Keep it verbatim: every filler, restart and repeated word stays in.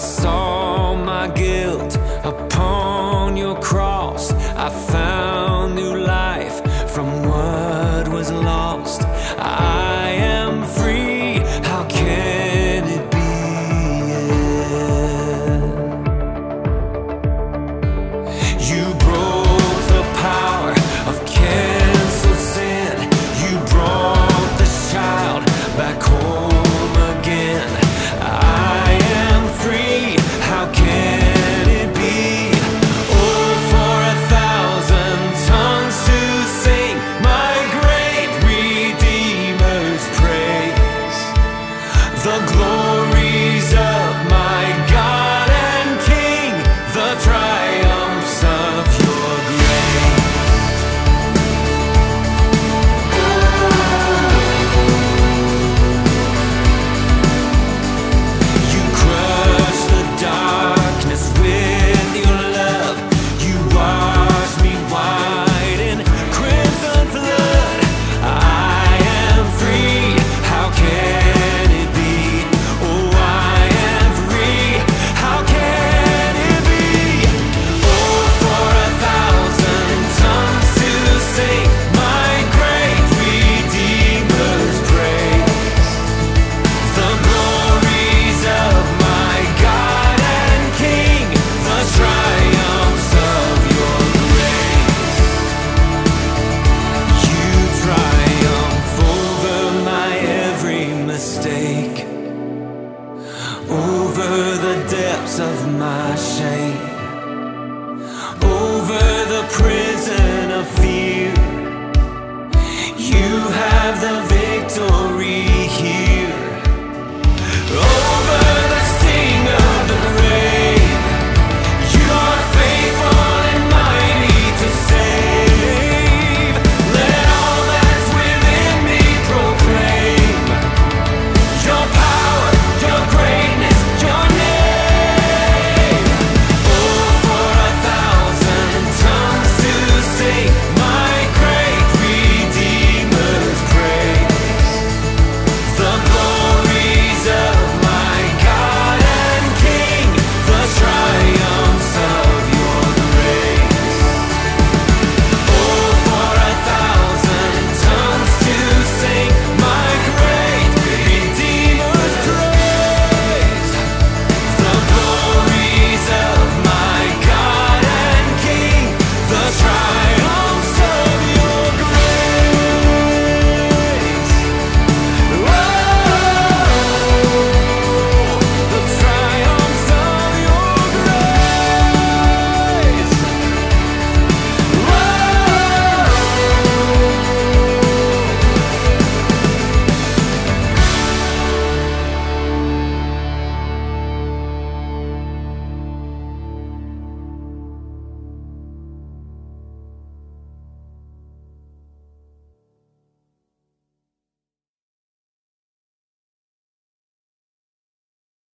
saw my guilt upon your cross. I found new life from what was lost. I am free, how can it be? You broke the power of canceled sin. You brought this child back home again. I am free, how can it be? Oh, for a thousand tongues to sing my great Redeemer's praise, the glories of my God and King, the triumphs of your grace. You crushed the darkness with your love. You washed me white in crimson flood. I am free, how can it be? Oh, I am free, how can it be? Oh, for a thousand tongues to sing my great Redeemer's praise, the glories of my God and King, the triumphs of your grace. You triumph over my every mistake, over the depths of my shame.